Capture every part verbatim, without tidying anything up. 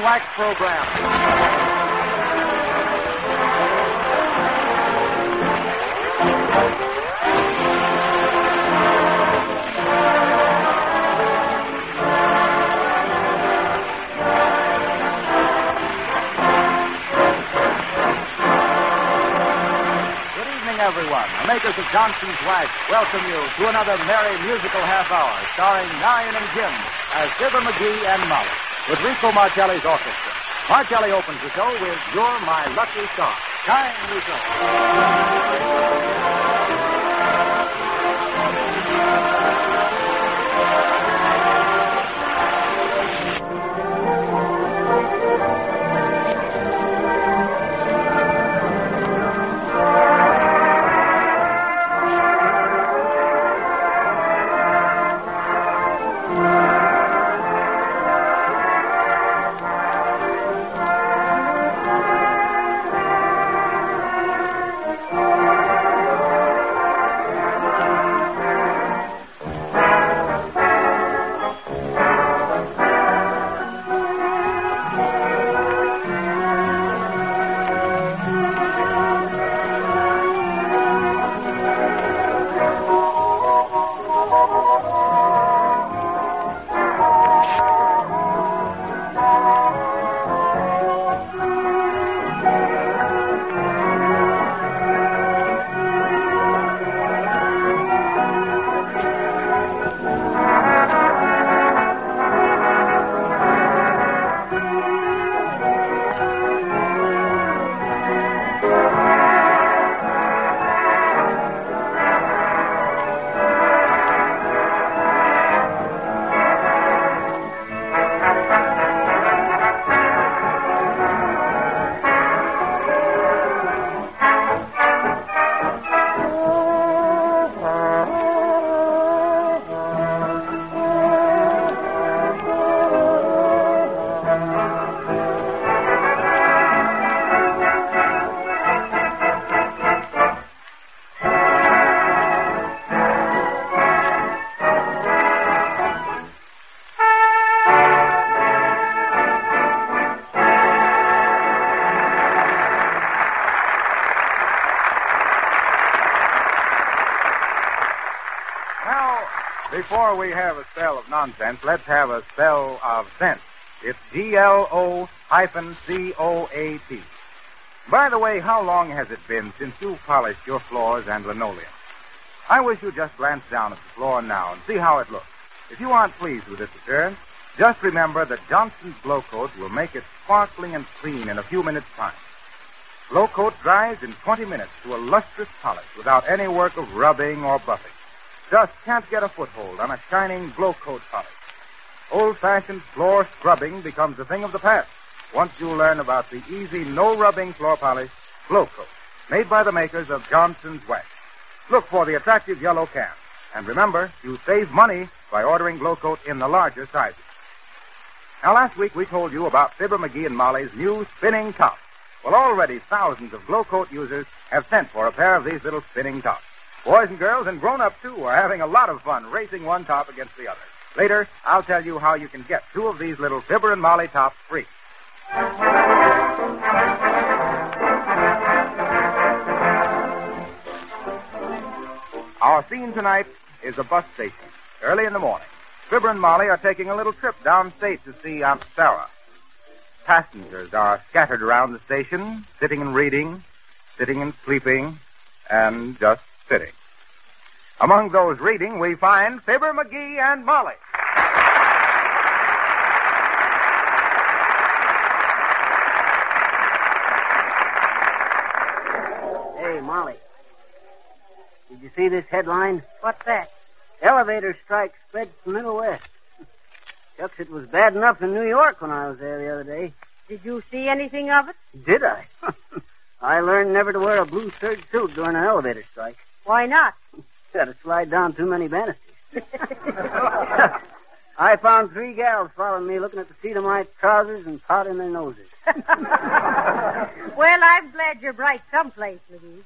Wax program. Everyone, the makers of Johnson's Wax welcome you to another merry musical half hour starring Nyan and Jim as Fibber McGee and Molly with Rico Marcelli's orchestra. Marcelli opens the show with You're My Lucky Star. Time, Rico. Before we have a spell of nonsense, let's have a spell of sense. It's G L O hyphen C O A T. By the way, how long has it been since you polished your floors and linoleum? I wish you'd just glance down at the floor now and see how it looks. If you aren't pleased with its appearance, just remember that Johnson's Glow Coat will make it sparkling and clean in a few minutes' time. Glow Coat dries in twenty minutes to a lustrous polish without any work of rubbing or buffing. Just can't get a foothold on a shining Glow Coat polish. Old-fashioned floor scrubbing becomes a thing of the past once you learn about the easy, no-rubbing floor polish, Glow Coat, made by the makers of Johnson's Wax. Look for the attractive yellow can. And remember, you save money by ordering Glow Coat in the larger sizes. Now, last week we told you about Fibber McGee and Molly's new spinning top. Well, already thousands of Glow Coat users have sent for a pair of these little spinning tops. Boys and girls and grown-ups, too, are having a lot of fun racing one top against the other. Later, I'll tell you how you can get two of these little Fibber and Molly tops free. Our scene tonight is a bus station. Early in the morning, Fibber and Molly are taking a little trip downstate to see Aunt Sarah. Passengers are scattered around the station, sitting and reading, sitting and sleeping, and just sitting. Among those reading, we find Fibber McGee and Molly. Hey, Molly. Did you see this headline? What's that? Elevator strike spreads to the Middle West. Shucks, it was bad enough in New York when I was there the other day. Did you see anything of it? Did I? I learned never to wear a blue serge suit during an elevator strike. Why not? Got to slide down too many banisters. I found three gals following me, looking at the seat of my trousers and powdering their noses. Well, I'm glad you're bright someplace, McGee.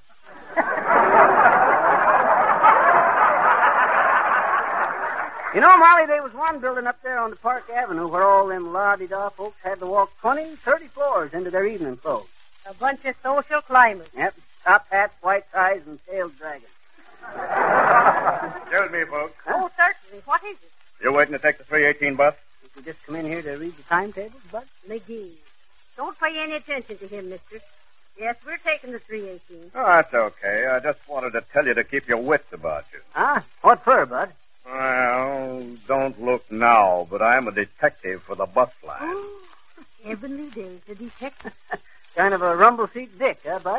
You know, Molly, there was one building up there on the Park Avenue where all them la-di-da folks had to walk twenty, thirty floors into their evening clothes. A bunch of social climbers. Yep. Top hats, white ties, and tailed dragons. Excuse me, folks. Oh, certainly. What is it? You waiting to take the three eighteen bus? Did you just come in here to read the timetables, Bud? McGee. Don't pay any attention to him, mister. Yes, we're taking the three eighteen. Oh, that's okay. I just wanted to tell you to keep your wits about you. Huh? What for, Bud? Well, don't look now, but I'm a detective for the bus line. Oh, heavenly days, a detective. Kind of a rumble seat dick, huh, Bud?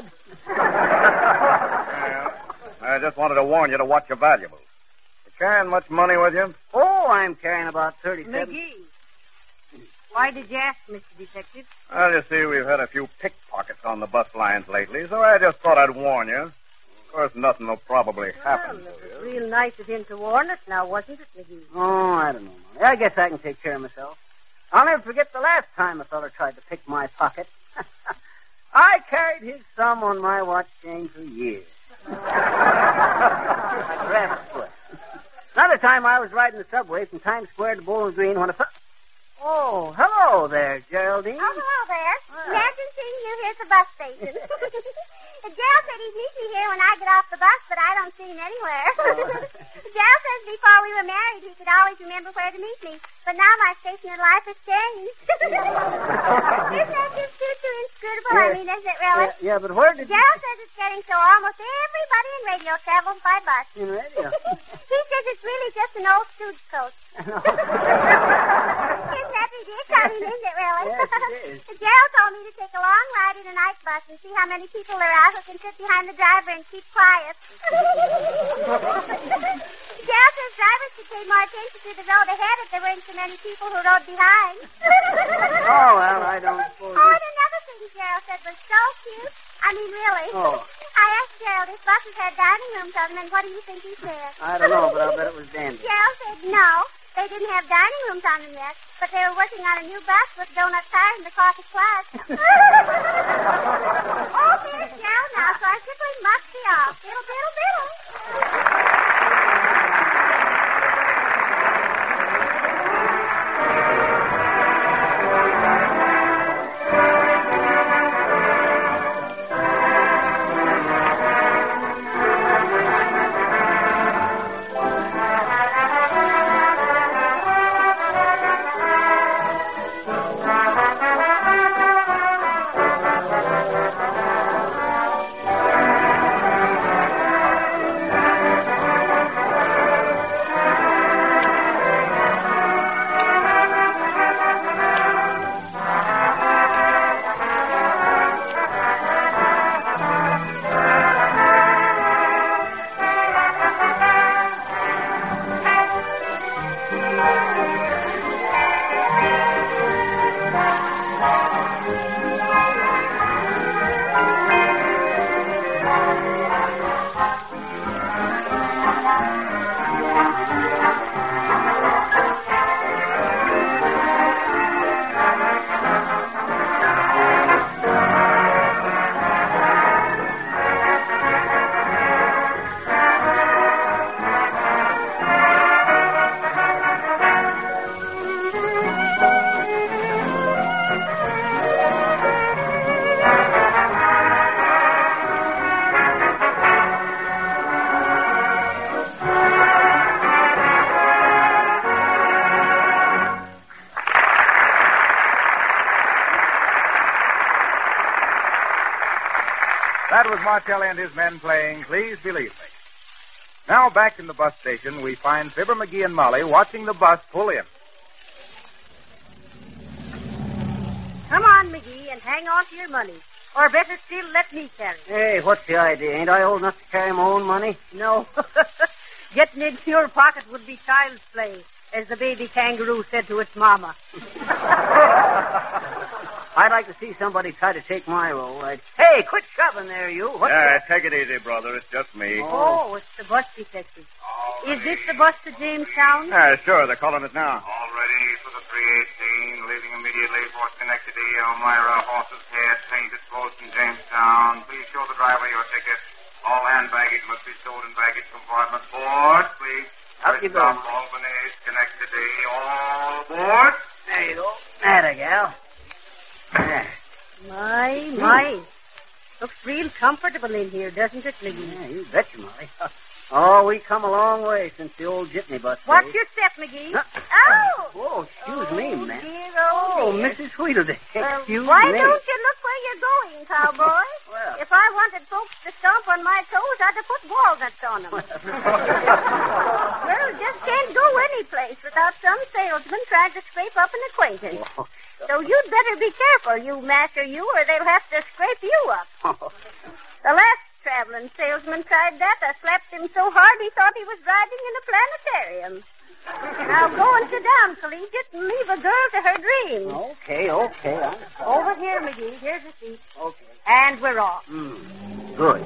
Well, I just wanted to warn you to watch your valuables. You carrying much money with you? Oh, I'm carrying about thirty-seven. McGee. Why did you ask, Mister Detective? Well, you see, we've had a few pickpockets on the bus lines lately, so I just thought I'd warn you. Of course, nothing will probably happen Well, it to was you. real nice of him to warn us now, wasn't it, McGee? Oh, I don't know, Molly. I guess I can take care of myself. I'll never forget the last time a feller tried to pick my pocket. I carried his thumb on my watch chain for years. Like a rabbit's foot. Another time I was riding the subway from Times Square to Bowling Green when a... Fe- oh, hello there, Geraldine. Oh, hello there. Imagine seeing you here at the bus station. Gerald said he'd meet me here when I get off the bus, but I don't see him anywhere. Gerald says before we were married, he could always remember where to meet me. But now my station in life has changed. Isn't that just too, too inscrutable? Yeah. I mean, isn't it really? Yeah, yeah, but where did you... Gerald says it's getting so almost everybody in radio travels by bus. In radio? He says it's really just an old stooge coach. No. Isn't that ridiculous? I mean, isn't it really? Yes, it is. Gerald told me to take a long ride in a night bus and see how many people there are who can sit behind the driver and keep quiet. Gerald says drivers should pay more attention to the road ahead if there weren't so many people who rode behind. Oh, well, I don't suppose... Oh, and another thing Gerald said was so cute. I mean, really. Oh. I asked Gerald if buses had dining rooms on them, and what do you think he said? I don't know, but I'll bet it was dandy. Gerald said no. They didn't have dining rooms on them yet, but they were working on a new bus with donut tires and the coffee plus. Oh, there's Gerald now, so I simply must be off. Biddle, biddle, biddle. That was Martel and his men playing Please Believe Me. Now back in the bus station, we find Fibber McGee and Molly watching the bus pull in. Come on, McGee, and hang on to your money. Or better still, let me carry it. Hey, what's the idea? Ain't I old enough to carry my own money? No. Getting into your pocket would be child's play, as the baby kangaroo said to its mama. I'd like to see somebody try to take my role. I'd... Hey, quit shoving there, you. What's Yeah, that? take it easy, brother. It's just me. Oh, it's the bus detective. Is this the bus to Jamestown? Yeah, sure. They're calling it now. All ready for the three eighteen, leaving immediately for Schenectady, Elmira, Horse's Head, painted close in Jamestown. Please show the driver your ticket. All hand baggage must be stored in baggage compartment. Board, please. Up you go. Stop Albany, Schenectady, all aboard. There you go. Atta, gal. There. My, my. Looks real comfortable in here, doesn't it, McGee? Yeah, you betcha, Molly. Oh, we come a long way since the old jitney bus. Watch days. your step, McGee. Huh? Oh! Whoa, excuse oh, me, man. Dear, oh, Oh, dear. Missus Tweedledee. Well, Excuse why me. don't you look where you're going, cowboy? Well. If I wanted folks to stomp on my toes, I'd have put walnuts on them. Well, just can't go any place without some salesman trying to scrape up an acquaintance. Oh, So you'd better be careful, you master you, or they'll have to scrape you up. oh. The last traveling salesman tried that. I slapped him so hard he thought he was riding in a planetarium. Now go and sit down, collegiate, and leave a girl to her dreams. Okay, okay. I'm sorry. Over here, McGee. Here's a seat. Okay. And we're off. Mm, good.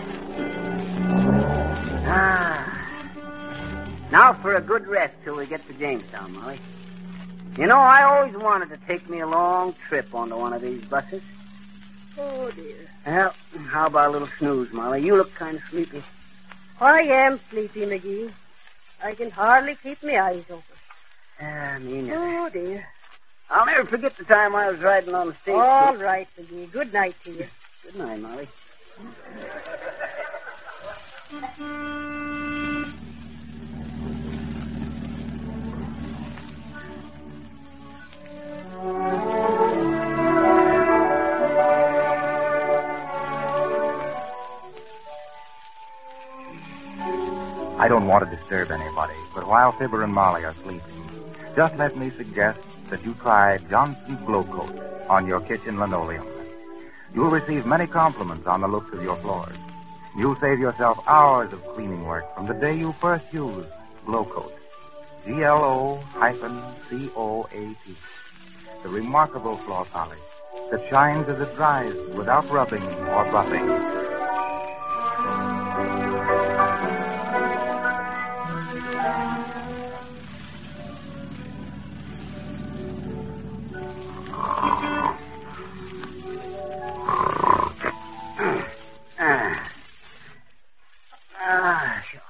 Ah. Now for a good rest till we get to Jamestown, Molly. You know, I always wanted to take me a long trip onto one of these buses. Oh, dear. Well, how about a little snooze, Molly? You look kind of sleepy. I am sleepy, McGee. I can hardly keep my eyes open. Ah, me neither. Oh, dear. I'll never forget the time I was riding on the stage. All right, McGee. Good night to you. Good night, Molly. I don't want to disturb anybody, but while Fibber and Molly are sleeping, just let me suggest that you try Johnson's Glow Coat on your kitchen linoleum. You'll receive many compliments on the looks of your floors. You'll save yourself hours of cleaning work from the day you first use Glow Coat. G L O hyphen C O A T. The remarkable floor polish that shines as it dries without rubbing or buffing. Ah. Ah, sure.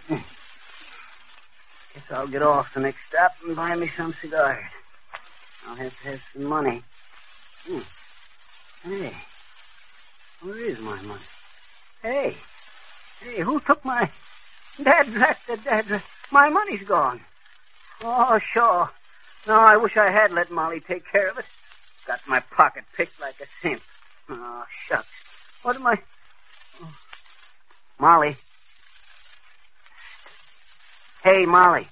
Guess I'll get off the next stop and buy me some cigars. I'll have to have some money. Hmm. Hey, where is my money? Hey, hey, who took my... Dad, dad, dad, dad, my money's gone. Oh, sure. No, I wish I had let Molly take care of it. Got my pocket picked like a simp. Oh, shucks. What am I... Oh. Molly. Hey, Molly.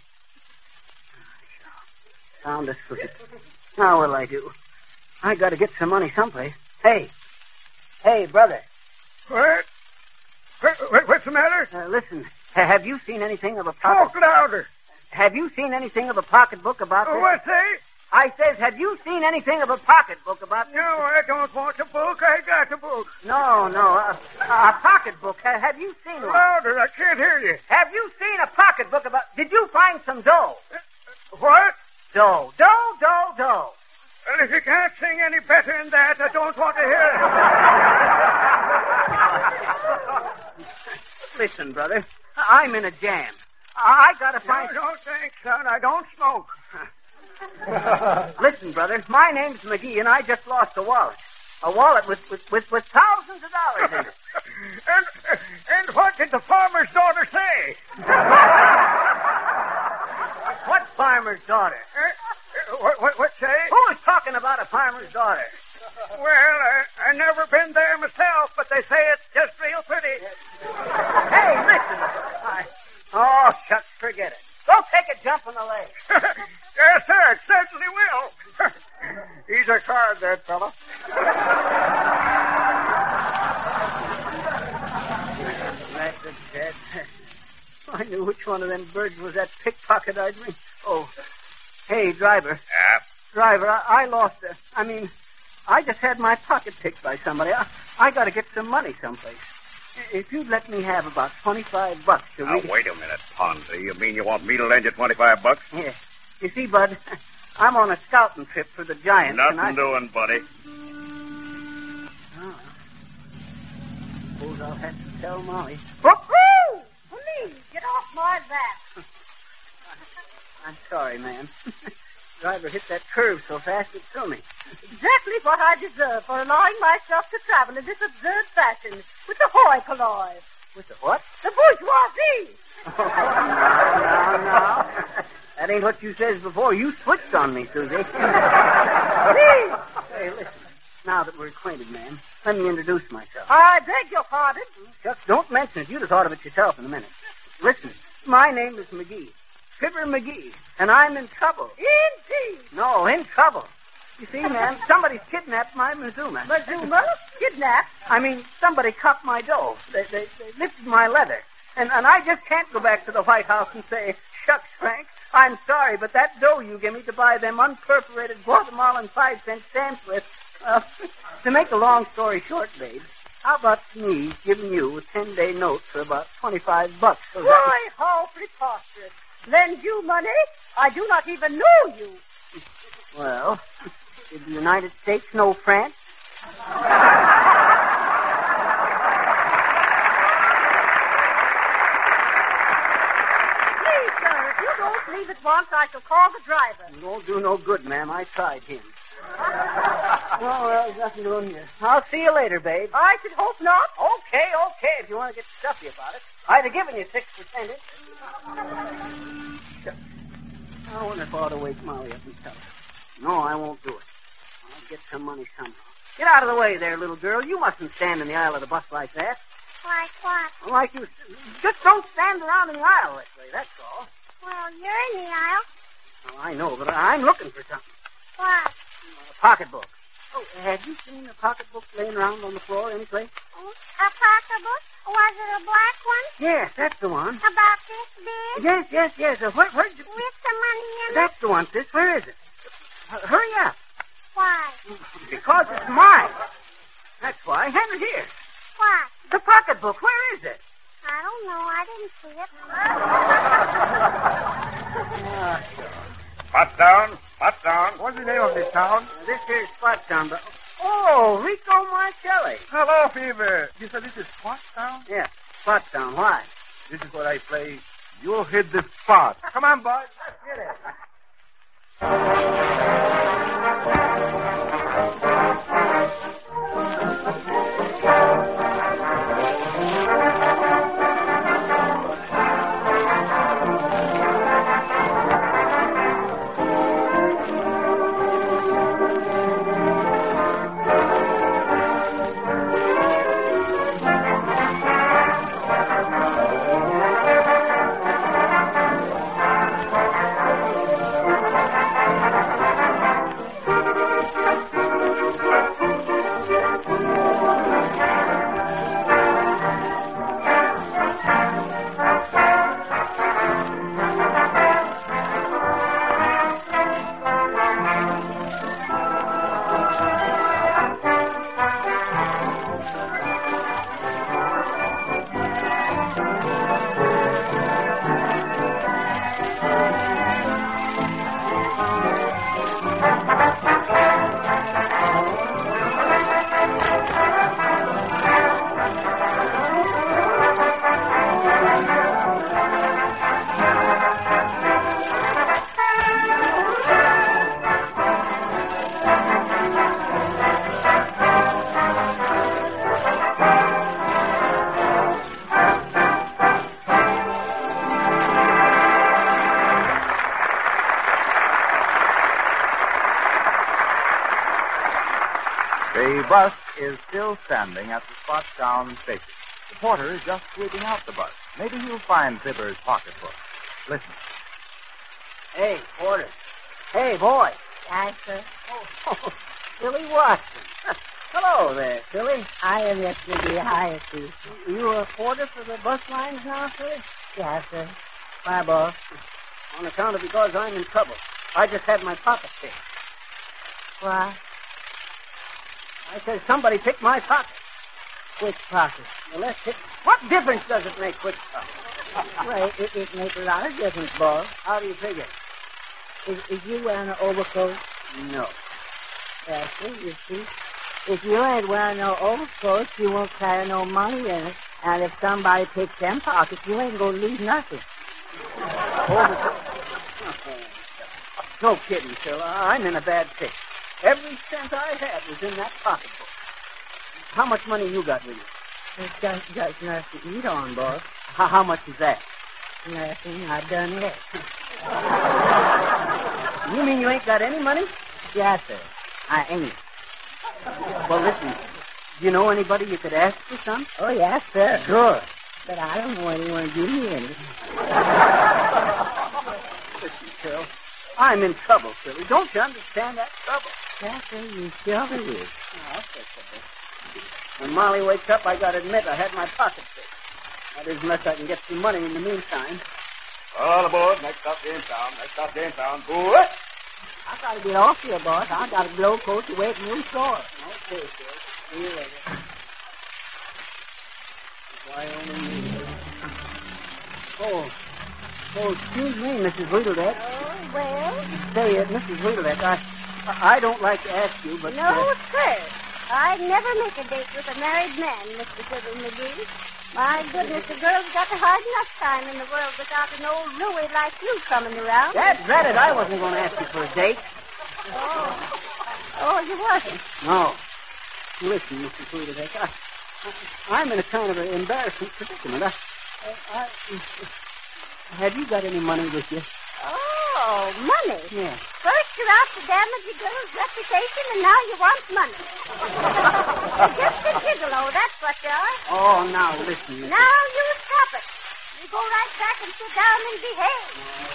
Sound asleep. Now what'll I do? I gotta get some money someplace. Hey. Hey, brother. What? What? What's the matter? Uh, listen, ha- have you seen anything of a pocket... Talk louder. Have you seen anything of a pocketbook about Oh, this? what say? I says, have you seen anything of a pocketbook about this? No, I don't want the book. I got the book. No, no, a, a pocketbook. Ha- have you seen one? Louder. I can't hear you. Have you seen a pocketbook about... Did you find some dough? What? Dough, dough, dough, dough. Well, if you can't sing any better than that, I don't want to hear it. Listen, brother, I'm in a jam. I gotta find... No, no, thanks, son. I don't smoke. Listen, brother, my name's McGee, and I just lost a wallet. A wallet with with, with, with thousands of dollars in it. and, and what did the farmer's daughter say? What farmer's daughter? Uh, what, what, what say? Who's talking about a farmer's daughter? Well, I, I never been there myself, but they say it's just real pretty. Hey, listen. I... Oh, shucks, forget it. Go take a jump in the lake. Yes, sir, it certainly will. He's a card, that fellow. That's it, Dad. I knew which one of them birds was that pickpocket I'd ring. Oh, hey, driver. Yeah? Driver, I, I lost a... I mean, I just had my pocket picked by somebody. I, I got to get some money someplace. If you'd let me have about twenty-five bucks to Now, read... wait a minute, Ponzi. You mean you want me to lend you twenty-five bucks? Yeah. You see, Bud, I'm on a scouting trip for the Giants. Nothing and I... doing, buddy. Oh. Suppose I'll have to tell Molly. Woo-hoo! Please, get off my back. I'm sorry, ma'am. Driver hit that curve so fast it threw me. Exactly what I deserve for allowing myself to travel in this absurd fashion with the hoi polloi. With the what? The bourgeoisie. Oh, no, no, no. That ain't what you says before. You switched on me, Susie. Please. Hey, listen. Now that we're acquainted, ma'am, let me introduce myself. I beg your pardon. Shucks, don't mention it. You'd have thought of it yourself in a minute. Listen, my name is McGee. Fibber McGee, and I'm in trouble. Indeed. No, in trouble. You see, ma'am, somebody's kidnapped my Mazuma. Mazuma? Kidnapped? I mean, somebody copped my dough. They, they, they lifted my leather. And, and I just can't go back to the White House and say, shucks, Frank, I'm sorry, but that dough you give me to buy them unperforated Guatemalan five-cent stamps with, well, to make a long story short, babe, how about me giving you a ten-day note for about twenty-five bucks? So Why, that... how preposterous. Lend you money? I do not even know you. Well, did the United States know France? Please, sir, if you don't leave at once, I shall call the driver. It won't do no good, ma'am. I tried him. Oh, well, there's nothing doing here. I'll see you later, babe. I should hope not. Okay, okay, if you want to get stuffy about it. I'd have given you six percent. I wonder if I ought to wake Molly up and tell her. No, I won't do it. I'll get some money somehow. Get out of the way there, little girl. You mustn't stand in the aisle of the bus like that. Like what? Like you... Just don't stand around in the aisle that way, that's all. Well, you're in the aisle. Well, I know, but I'm looking for something. What? A pocketbook. Oh, have you seen a pocketbook laying around on the floor anyplace? Oh, a pocketbook? Was it a black one? Yes, that's the one. About this big? Yes, yes, yes. Uh, where, where'd you... With some money in it? That's the one, sis. Where is it? Uh, hurry up. Why? Because it's mine. That's why. Hand it here. What? The pocketbook. Where is it? I don't know. I didn't see it. uh, Pottstown. Pottstown. What's the name of this town? Uh, this here's Pottstown, but... Oh, Rico Marcelli. Hello, Fever. You said this is Pottstown? Yes, Pottstown. Why? This is what I play. You hit the spot. Come on, boys. Let's get it. The bus is still standing at the Pottstown station. The porter is just sweeping out the bus. Maybe he'll find Fibber's pocketbook. Listen. Hey, porter. Hey, boy. Yes, sir. Oh, oh Philly Watson. Hello there, Philly. Hi, Mister McGee. Hi, Steve. You a porter for the bus lines now, Philly? Yes, sir. Why, boss? On account of because I'm in trouble. I just had my pocket picked. What? I said somebody picked my pocket. Which pocket? Well, let's pick. What difference does it make which pocket? Well, it, it makes a lot of difference, boss. How do you figure? Is, is you wearing an overcoat? No. Yes, sir, you see. If you ain't wearing no overcoat, you won't carry no money in it. And if somebody picks them pockets, you ain't going to lose nothing. Overcoat? No kidding, Phil. I'm in a bad fix. Every cent I had was in that pocketbook. How much money you got with you? It's just, just enough to eat on, boss. How, how much is that? Nothing. I done it. You mean you ain't got any money? Yes, sir. I ain't. Well, listen. Do you know anybody you could ask for some? Oh, yes, sir. Good. But I don't know anyone to give me any. Listen, Phil. I'm in trouble, Philly. Don't you understand that trouble? Yes, sir. You sure it is. Oh, I'll fix it. When Molly wakes up, I gotta admit I had my pocket fixed. That is, unless I can get some money in the meantime. All aboard. Next stop, Jamestown. Next stop, Jamestown. What? I gotta get off here, boss. I got a glow coat to wait in your store. Okay, Phil. See you later. Wyoming. Oh. Oh, excuse me, Missus Wheedledeck. Oh, well? Say, uh, Missus Wheedledeck, I, I don't like to ask you, but... No, uh, sir. I'd never make a date with a married man, Mister Sybil McGee. My goodness, the girl's got a hard enough time in the world without an old Louie like you coming around. That drat it, I wasn't going to ask you for a date. Oh. Oh, you wasn't? No. Listen, Missus Wheedledeck, I, I, I'm in a kind of an embarrassing predicament. I, I, I, have you got any money with you? Oh, money? Yeah. First you're out to damage your girl's reputation, and now you want money. You're just a gigolo, that's what you are. Oh, now, listen. Missus Now you stop it. You go right back and sit down and behave.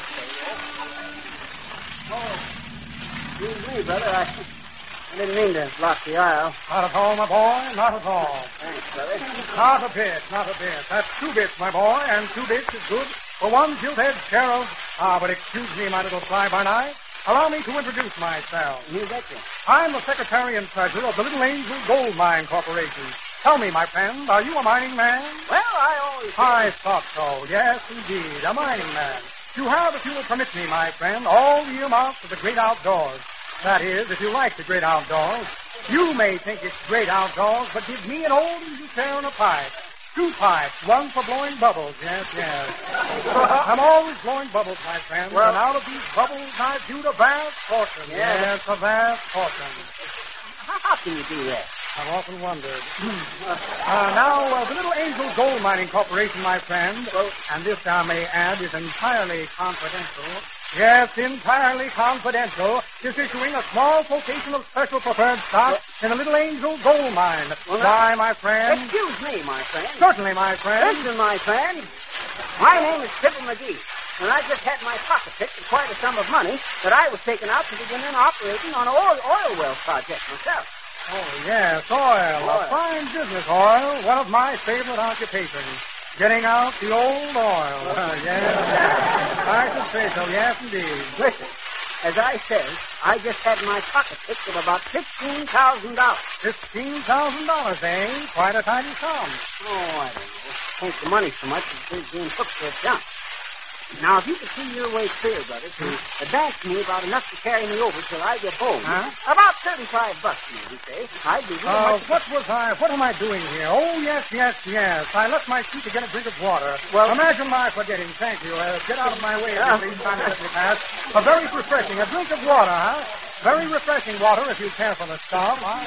Oh, excuse me, brother. I, I didn't mean to block the aisle. Not at all, my boy. Not at all. Thanks, brother. Not a bit. Not a bit. That's two bits, my boy, and two bits is good for one gilt-edged sheriff. Ah, but excuse me, my little fly-by-night. Allow me to introduce myself. You betcha. I'm the secretary and treasurer of the Little Angel Gold Mine Corporation. Tell me, my friend, are you a mining man? Well, I always... I thought so. Yes, indeed, a mining man. You have, if you will permit me, my friend, all the earmarks of the great outdoors. That is, if you like the great outdoors. You may think it's great outdoors, but give me an old easy chair and a pipe. Two pipes, one for blowing bubbles, yes, yes. I'm always blowing bubbles, my friend, Well- and out of these bubbles I've viewed a vast fortune. Yes. Yes, a vast fortune. How, how can you do that? I've often wondered. uh, now, uh, the Little Angel Gold Mining Corporation, my friend, Well- and this, I may add, is entirely confidential. Yes, entirely confidential, is issuing a small quotation of special preferred stock in the Little Angel Gold Mine. Well, now- Why, my friend? Excuse me, my friend. Certainly, my friend. Listen, my friend. My name is Sybil McGee, and I just had my pocket picked for quite a sum of money that I was taking out to begin in operating on an oil, oil well project myself. Oh, yes, oil. Oil. A fine business, oil. One of my favorite occupations. Getting out the old oil. Uh, yes. I should say so, yes, indeed. Listen, as I said, I just had my pocket picked of about fifteen thousand dollars. Fifteen thousand dollars, eh? Quite a tidy sum. Oh, I don't know. Ain't the money so much as it is being hooked for a jump. Now, if you could see your way clear, brother, to advance me about enough to carry me over till I get home. Huh? About thirty-five bucks, maybe, say. I'd be real Uh, much... what was I, what am I doing here? Oh, yes, yes, yes. I left my seat to get a drink of water. Well- Imagine my forgetting. Thank you. Uh, get out of my way, Yeah. please. Time to let me pass. A very refreshing, a drink of water, huh? Very refreshing water if you care for the stuff. I...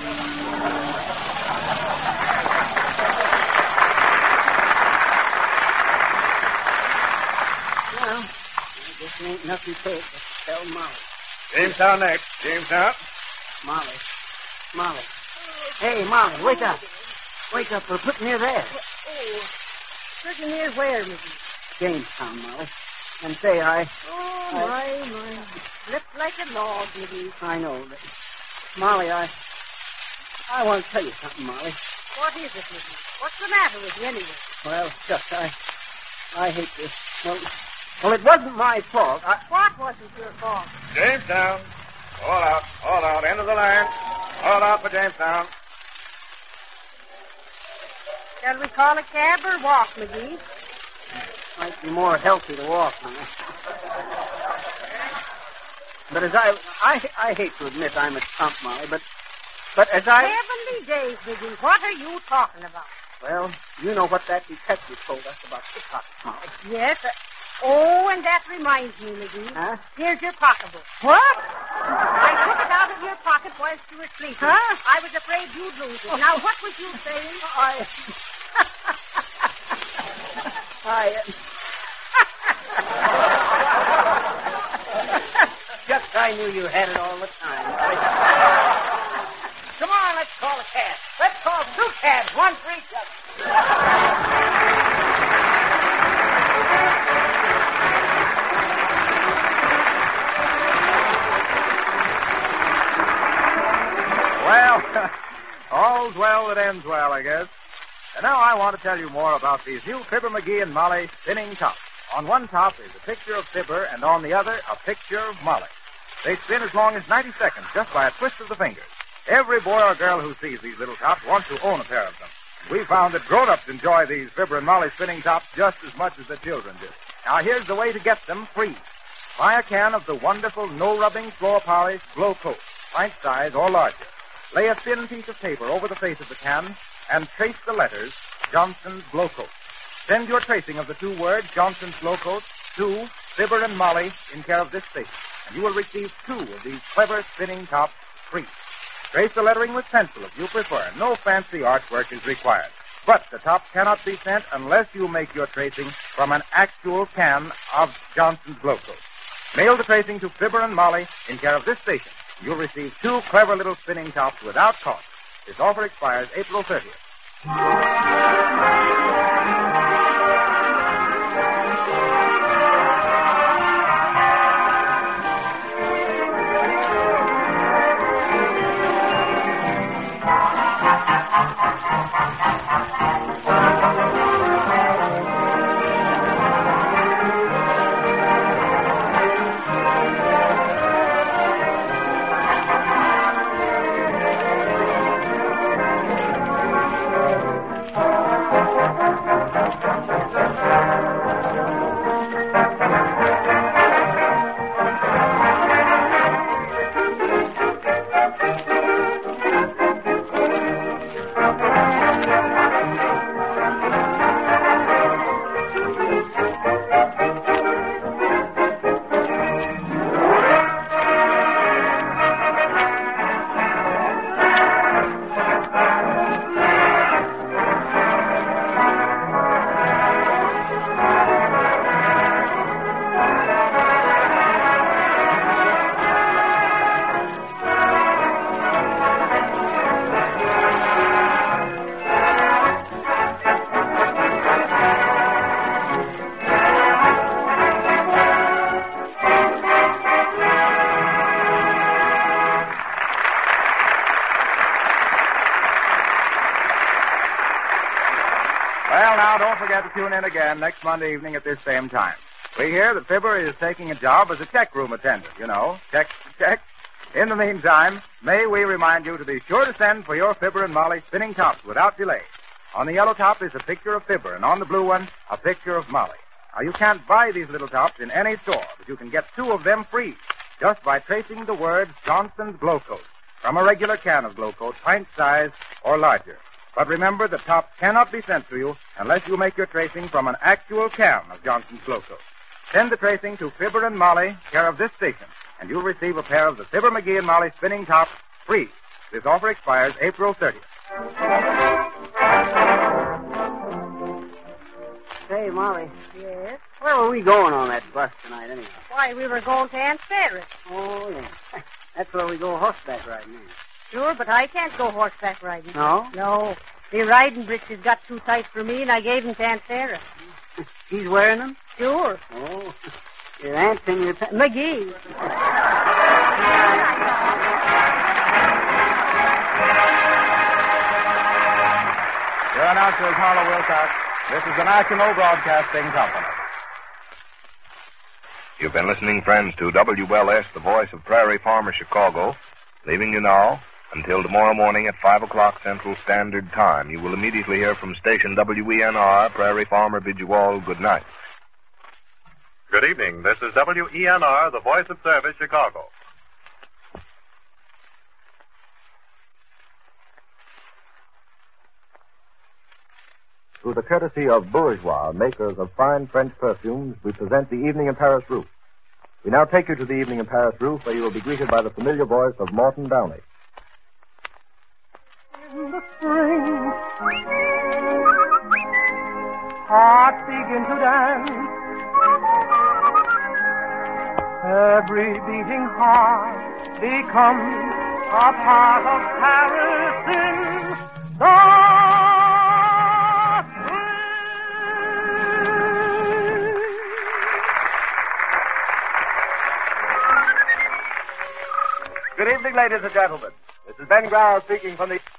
Well, I guess there ain't nothing to it but to tell Molly. Jamestown next. Jamestown. Molly. Molly. Hey, Molly, wake up. Wake up. We're putting near there. Oh, pretty near where, Missus Jamestown, Molly. And say, I... Oh, I- my, my. Slipped like a log, Missus I know that... Molly, I... I want to tell you something, Molly. What is it, Missus What's the matter with you, anyway? Well, just, I... I hate this. Well, well, it wasn't my fault. I... What wasn't your fault? Jamestown. All out. All out. End of the line. All out for Jamestown. Shall we call a cab or walk, McGee? Might be more healthy to walk, honey. But as I... I, I hate to admit I'm a chump, Molly, but... But as I... Heavenly days, McGee. What are you talking about? Well, you know what that detective told us about pickpockets, Molly. Yes, uh, Oh, and that reminds me, McGee. Huh? Here's your pocketbook. What? I took it out of your pocket whilst you were sleeping. Huh? I was afraid you'd lose it. Now, what was you saying? I... I... Just I knew you had it all the time. Come on, let's call a cab. Let's call two cabs, one for each other. Well, all's well that ends well, I guess. And now I want to tell you more about these new Fibber McGee and Molly spinning tops. On one top is a picture of Fibber, and on the other, a picture of Molly. They spin as long as ninety seconds just by a twist of the fingers. Every boy or girl who sees these little tops wants to own a pair of them. We found that grown-ups enjoy these Fibber and Molly spinning tops just as much as the children do. Now, here's the way to get them free. Buy a can of the wonderful no-rubbing floor polish Glow Coat, pint size or larger. Lay a thin piece of paper over the face of the can and trace the letters Johnson's Glow Coat. Send your tracing of the two words Johnson's Glow Coat to Fibber and Molly in care of this station, and you will receive two of these clever spinning tops free. Trace the lettering with pencil if you prefer. No fancy artwork is required. But the tops cannot be sent unless you make your tracing from an actual can of Johnson's Glow Coat. Mail the tracing to Fibber and Molly in care of this station. You'll receive two clever little spinning tops without cost. This offer expires April thirtieth. Well, now, don't forget to tune in again next Monday evening at this same time. We hear that Fibber is taking a job as a check room attendant, you know, check, check. In the meantime, may we remind you to be sure to send for your Fibber and Molly spinning tops without delay. On the yellow top is a picture of Fibber, and on the blue one, a picture of Molly. Now, you can't buy these little tops in any store, but you can get two of them free just by tracing the words Johnson's Glow Coat from a regular can of Glow Coat, pint size or larger. But remember, the tops cannot be sent to you unless you make your tracing from an actual can of Johnson's Glow Coat. Send the tracing to Fibber and Molly, care of this station, and you'll receive a pair of the Fibber, McGee, and Molly spinning tops free. This offer expires April thirtieth. Say, Molly, Yes? where were we going on that bus tonight, anyhow? Why, we were going to Aunt Sarah's. Oh, yeah. That's where we go horseback riding, ain't it? Sure, but I can't go horseback riding. No? No. The riding breeches got too tight for me, and I gave them to Aunt Sarah. She's wearing them? Sure. Oh, your aunt's in your... Pa- McGee. Your announcer is Harlow Wilcox. This is the National Broadcasting Company. You've been listening, friends, to W L S, the voice of Prairie Farmer, Chicago. Leaving you now until tomorrow morning at five o'clock Central Standard Time. You will immediately hear from station W E N R, Prairie Farmer bid you all good night. Good evening. This is W E N R, the voice of service, Chicago. Through the courtesy of Bourgeois, makers of fine French perfumes, we present the Evening in Paris Roof. We now take you to the Evening in Paris Roof, where you will be greeted by the familiar voice of Morton Downey. In the spring, hearts begin to dance. Every beating heart becomes a part of Paris in the Good evening, ladies and gentlemen. This is Ben Grau speaking from the